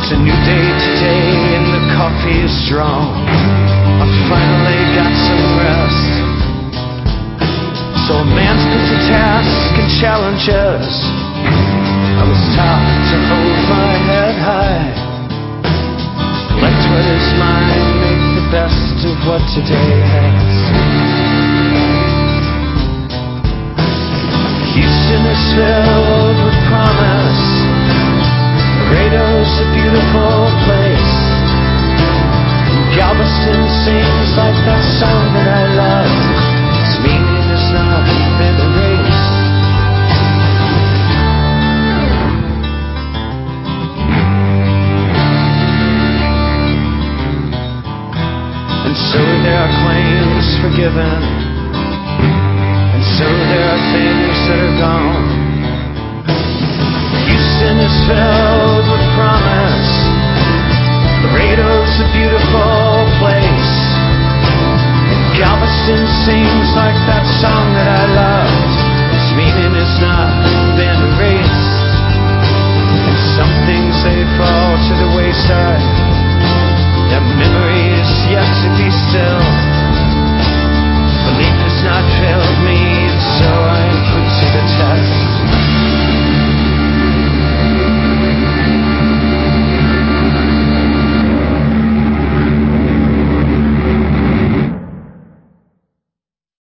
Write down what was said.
It's a new day today and the coffee is strong. I finally got some rest. So a man's put to task and challenges. I was taught to hold my head high. Collect what is mine, make the best of what today has. Houston is filled with promise. Laredo's a beautiful place. And Galveston seems like that song that I love. Its meaning has not been erased. And so there are claims forgiven, and so there are things that are gone. Houston is filled with promise. Laredo's a beautiful place. And Galveston seems like